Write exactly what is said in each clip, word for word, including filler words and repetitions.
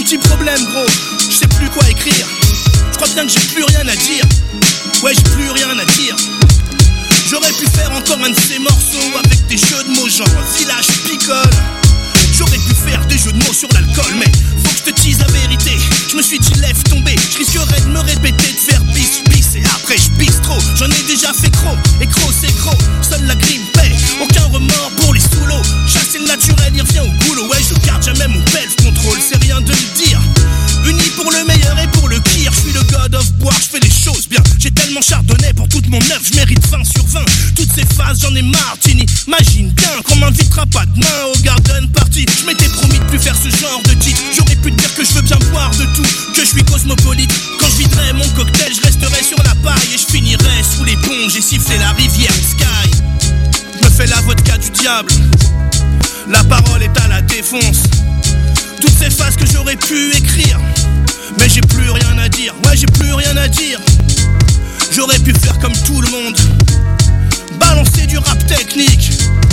petit problème gros, je sais plus quoi écrire. Je crois bien que j'ai plus rien à dire. Ouais, j'ai plus rien à dire. J'aurais pu faire encore un de ces morceaux avec des jeux de mots genre village picole. J'aurais pu faire des jeux de mots sur l'alcool, mais faut que je te dise la vérité. Je me suis dit lève tomber, je risquerais de me répéter, de faire bis bis et après je pisse trop. J'en ai déjà fait gros, et gros c'est gros. Seule la grime paie, aucun remords pour les sous l'eau. Chasser le naturel, il revient au boulot. Ouais, je garde jamais mon pelf contrôle, c'est rien de le dire. Unis pour le meilleur et pour le pire. Je suis le god of boire, je fais les choses bien. J'ai tellement chardonnay pour toute mon œuvre, je mérite vingt sur vingt. Toutes ces phases, j'en ai marre, Tini. Imagine bien qu'on m'invitera pas demain au garden party. Je m'étais promis de plus faire ce genre de titre. J'aurais pu te dire que je veux bien boire de tout, que je suis cosmopolite. Quand je viderai mon cocktail, je resterai sur la paille et je finirai sous les ponts. J'ai sifflé la rivière Sky. Je me fais la vodka du diable. La parole est à la défonce. Toutes ces phases que j'aurais pu écrire, mais j'ai plus rien à dire. Ouais, j'ai plus rien à dire. J'aurais pu faire comme tout le monde, balancer du rap technique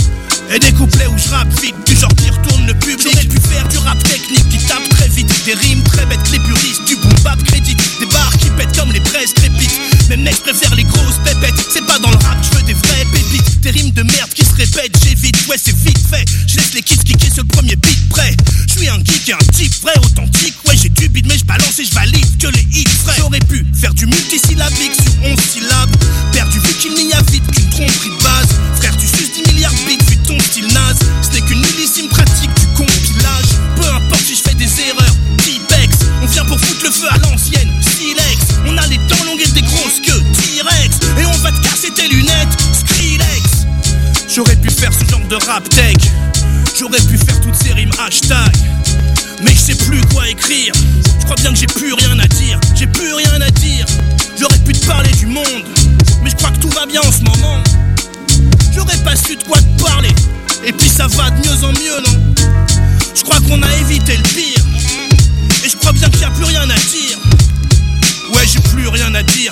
et des couplets où je rappe vite, du genre qui retourne le public. J'aurais pu faire du rap technique qui tape très vite, des rimes très bêtes, les puristes, du boom bap crédit, des barres qui pètent comme les presses crépites. Mes mecs préfèrent les grosses pépettes, c'est pas dans le rap, je veux des vraies pépites. Des rimes de merde qui se répètent, j'évite, ouais c'est vite fait. Je laisse les kids kicker sur le premier beat prêt. Je suis un geek et un type vrai authentique, ouais j'ai du beat mais je balance et je valide que les hits frais. J'aurais pu faire du multisyllabique sur onze syllabes, perdu vu qu'il n'y a vite qu'une tromperie de base. Frère tu suces dix milliards de bits, puis ton style naze, ce n'est qu'une millésime pratique du compilage. Peu importe si je fais des erreurs, T-Pex, on vient pour foutre le feu à l'ancienne, Silex. On a les dents longues et des grosses queues, T-Rex, et on va te casser tes lunettes, Skrillex. J'aurais pu faire ce genre de rap tech, j'aurais pu faire toutes ces rimes hashtag, mais je sais plus quoi écrire. Je crois bien que j'ai plus rien à dire, j'ai plus rien à dire. J'aurais pu te parler du monde, mais je crois que tout va bien en ce moment. J'aurais pas su de quoi te parler, et puis ça va de mieux en mieux, non? Je crois qu'on a évité le pire, et je crois bien qu'il y a plus rien à dire. Ouais, j'ai plus rien à dire.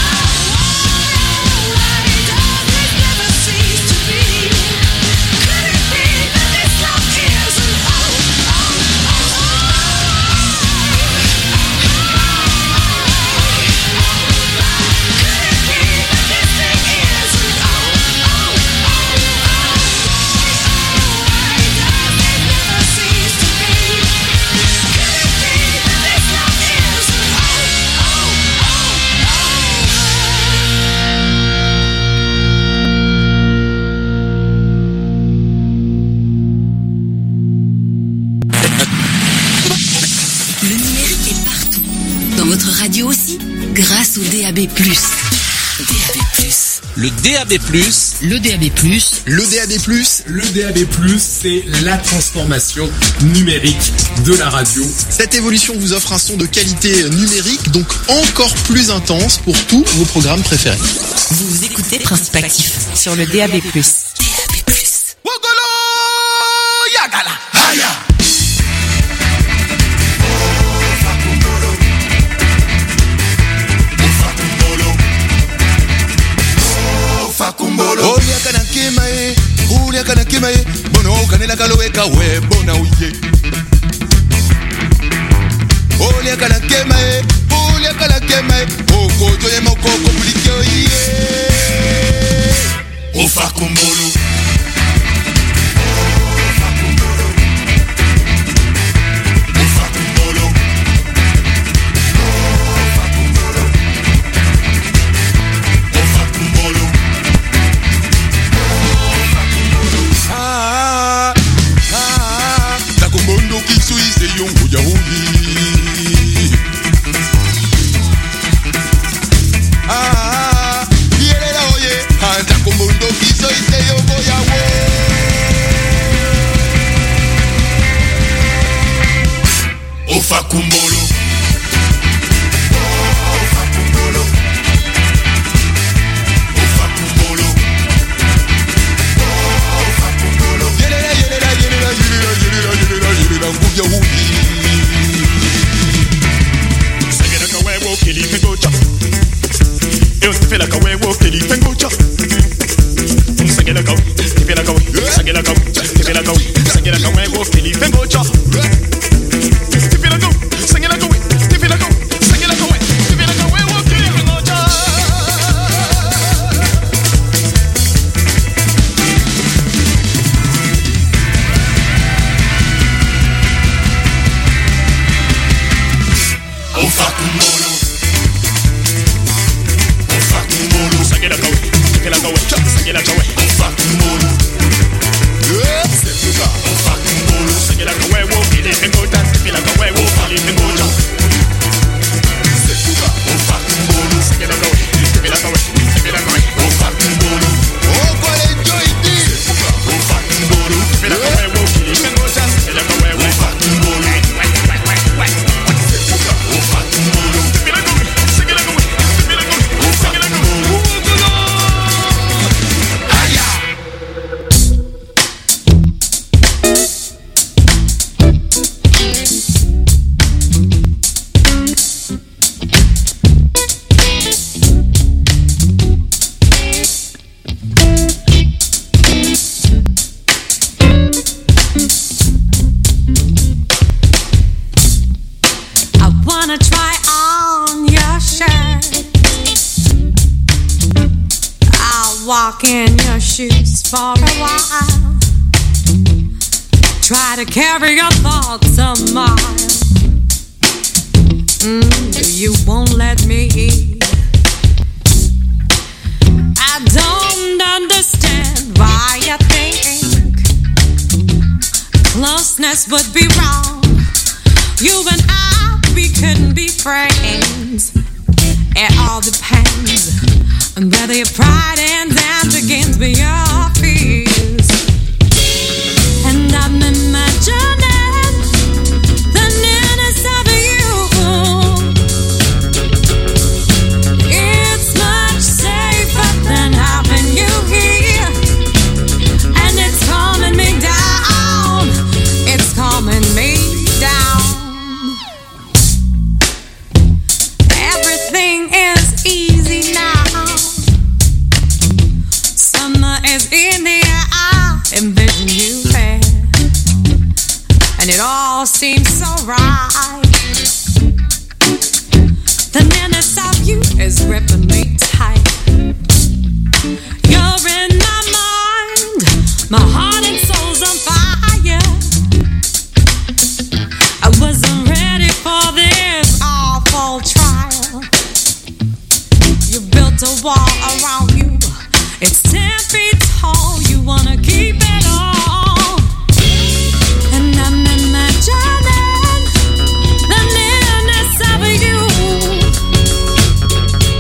Could it au D A B plus. D A B plus. Le D A B plus. Le D A B plus. Le D A B plus. Le D A B plus, c'est la transformation numérique de la radio. Cette évolution vous offre un son de qualité numérique, donc encore plus intense pour tous vos programmes préférés. Vous écoutez Principe Actif sur le D A B plus. D A B plus. Olia kana kemae, olia kana kemae, bono kanela kaloweka we bona uye. Olia kana kemae, olia kana kemae, oko joye moko komplike uye. Ofa kumbolo. Fakumbolo. Fakumbolo. Fakumbolo. Fakumbolo. Yelela yelela yelela yelela yelela yelela yelela nguya huyi. Sagera kawewo kili pengocha. Eu fela kawewo kili pengocha. Sagera kaw, fela kaw, sagera kaw, fela kaw, sagera kawewo kili pengocha. Walk in your shoes for a while. Try to carry your thoughts a mile. Mm, you won't let me eat. I don't understand why you think closeness would be wrong. You and I, we couldn't be friends. It all depends on whether your pride ends and begins with your fears. And I'm imagining the nearness of you. It's much safer than having you here. And it's calming me down. It's calming me down. Everything is easy now. Summer is in the air. I envision you there, and it all seems so right. The nearness of you is gripping me tight. You're in my mind. My heart and soul's on fire. I wasn't ready for this awful trial. You built a wall around you. It's ten feet tall. You wanna keep it all. And I'm imagining the nearness of you.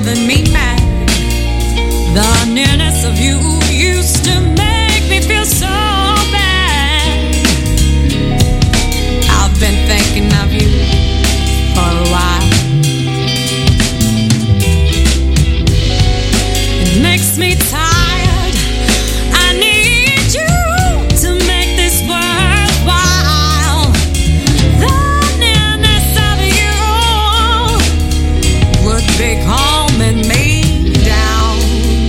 driving me mad. The nearness of you used to make me feel so bad. I've been thinking of you for a while. It makes me tired. I need you to make this worthwhile. The nearness of you would be calming me down,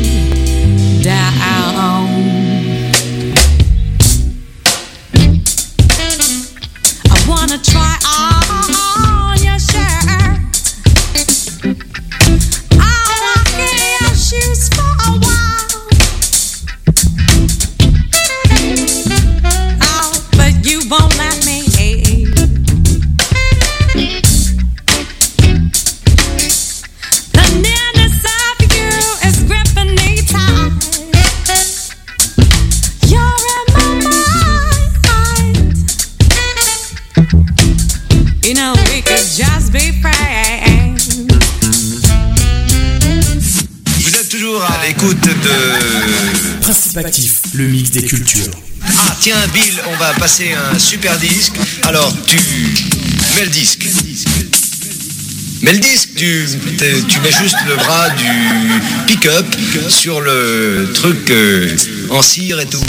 down. I wanna try on your shirt. I walk in your shoes for a while. Oh, but you won't let me. The nearness of you is gripping me tight. You're in my mind. You know we could just be friends. Vous êtes toujours à l'écoute de... Principe actif, le mix des cultures. Ah tiens Bill, on va passer un super disque. Alors tu mets le disque. Mets le disque, tu, tu mets juste le bras du pick-up sur le truc euh, en cire et tout.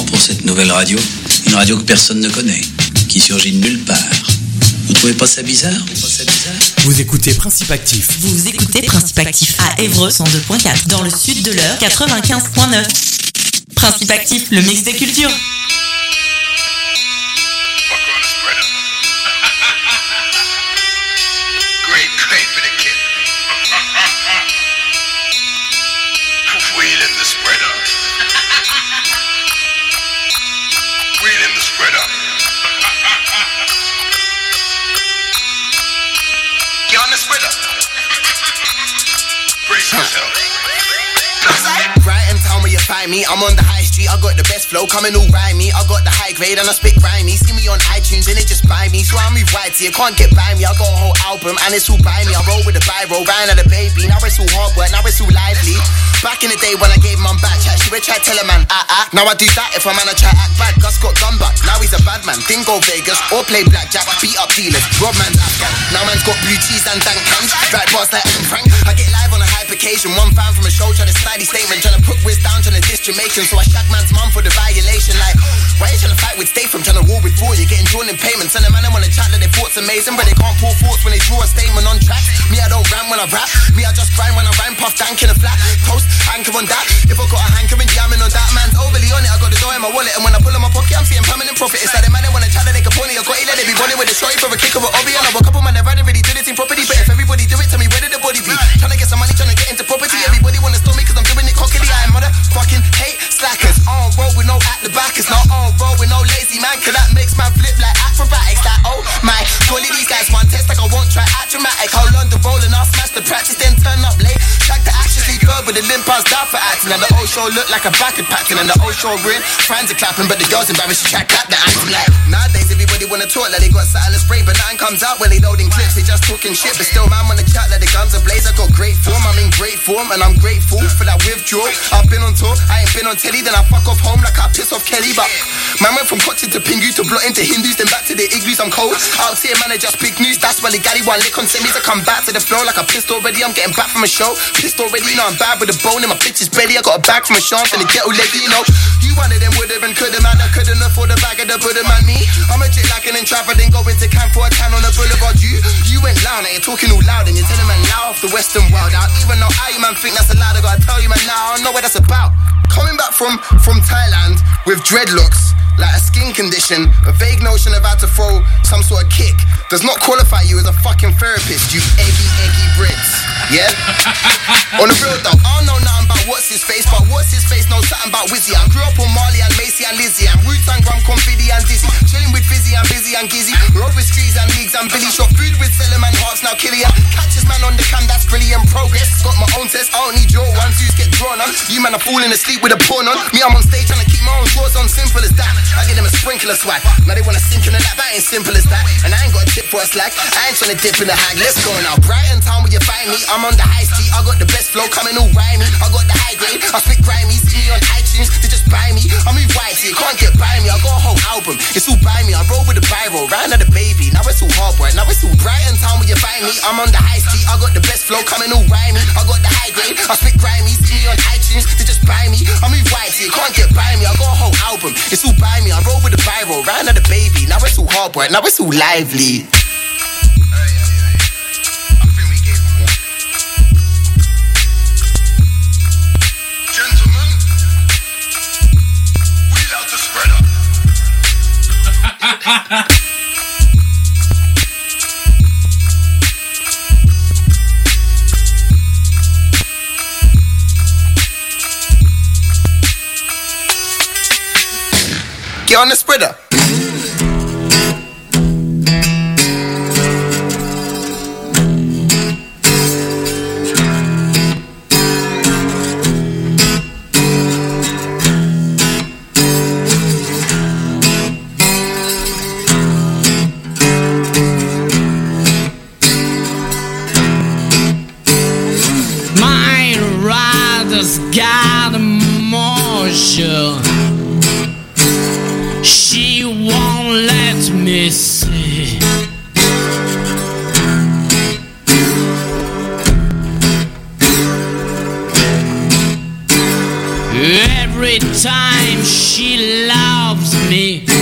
pour cette nouvelle radio. Une radio que personne ne connaît, qui surgit de nulle part. Vous trouvez pas ça bizarre? Pas ça bizarre? Vous écoutez Principe Actif. Vous écoutez Principe Actif à Évreux cent deux point quatre, dans le sud de l'Eure quatre-vingt-quinze point neuf. Principe Actif, le mix des cultures. Brighton town where you find me, I'm on the high street, I got the best flow, coming all rhymey, I got the high grade and I spit grimy, see me on iTunes and they just buy me, so I move right to you, can't get by me, I got a whole album and it's all by me, I roll with the biro, Ryan and the baby, now it's all hard work, now it's all lively. Back in the day when I gave mum back chat, she would try tell a man, ah ah. Now I do that if a man I try act bad. Gus got gun back, now he's a bad man. Didn't go Vegas or play blackjack, beat up dealers, rob man's Afghan. Now man's got blue cheese and dank cans, right bars like Adam Frank. I get live on a hype occasion, one fan from a show trying to snidey statement, trying to put whiz down, trying to diss Jamaican. So I shag man's mum for the violation. Like, why you trying to fight with Statham, trying to war with war? You're getting drawn in payments, and the man I wanna chat that they thought's amazing, but they can't pull thoughts when they draw a statement on track. Me I don't rhyme when I rap, me I just grind when I rhyme, puff dank in a flat toast, anchor on that. If I got a hankering, jamming on that, man's overly on it. I got the dough in my wallet, and when I pull in my pocket, I'm seeing permanent profit. It's like the man that wanna chat that they can pony. I got it, let it be running with a shorty for a kick of an obby. And I woke up on man that rather really do this in property. But if everybody do it, tell me where did the body be? Trying to get some money, trying to get into property. Everybody wanna stop me cause I'm doing it cockily. I motherfucking hate slackers. I don't roll with no at the back. It's not on roll with no lazy man. Cause that makes man flip like acrobatics. Like, oh my, surely these guys want test like I won't try act dramatic. I'll learn the role and I'll smash the practice, then turn up late. Track the actions, leave good with the limp pass down for acting. And the old show look like a bracket packing. And the old show ring, friends are clapping. But the girls embarrassed to track that, the acting like. Nowadays everybody wanna talk like they got something to spray. But nothing comes out when they loading clips. They just talking shit. But still man wanna chat like the guns are blaze. I got great form, I'm in great form. And I'm grateful for that withdrawal. I've been on tour, I ain't been on telly. Then I fuck off home like I piss off Kelly. But man went from Cochin to Pingu to blotting to Hindus. Then back to the igloos, I'm cold. Out here man I just big news. That's why the galley one lick on semis. I come back to the flow like I pissed already. I'm getting back from a show. Pissed already, you know I'm bad with a bone in my bitch's belly. I got a bag from a shank and a ghetto lady, you know. You wanted them would've and could've, man. I couldn't afford a bag of the Buddha, man. Me, I'm a chick lacking in trap. I didn't go into camp for a tan on the boulevard. You, you went loud, now you're talking all loud. And you're telling man now off the western world out. Even though how you man think that's allowed, I gotta tell you man now, I don't know what that's about. Coming back from, from Thailand with dreadlocks, like a skin condition, a vague notion of how to throw some sort of kick does not qualify you as a fucking therapist, you eggy, eggy Brits. Yeah? On the real though, I don't know nothing about what's his face, but what's his face knows something about Wizzy. I grew up on Marley and Macy and Lizzie, and Wu-Tang, Rum, Confidi and Dizzy. Chilling with Fizzy and Busy and Gizzy. Rode with Streets and Leagues and Billy. Shot food with Selim and Hearts, now Killian. Catches man on the cam, that's brilliant progress. Got my own test, I don't need your ones, who's get drawn on. You man are falling asleep with a porn on. Me, I'm on stage trying to keep my own drawers on, simple as that. I get them a sprinkler swag. Now they wanna sink in the lap, that ain't simple as that. And I ain't got a tip for a slack, I ain't trying to dip in the hag. Let's go now. Brighton town where you find me, I'm on the high street. I got the best flow coming all rhymey. I got the high grade, I spit grimy. See me on iTunes, they just buy me. I move right, so you can't get by me. I got a whole album, it's all by me. I roll with the biro, Ryan and the baby. Now it's all hard work, now it's all Brighton town where you find me. I'm on the high street, I got the best flow coming all rhymey. I got the high grade, I spit grimy. See me on iTunes, they just buy me. I move right, so you can't get by me. I got a whole album, it's all by me. I roll with the biro, Ryan and the baby. Now it's all hard work, now it's all lively. Get on the spreader. My rider's got emotion. She won't let me see. Every time she lies loves me.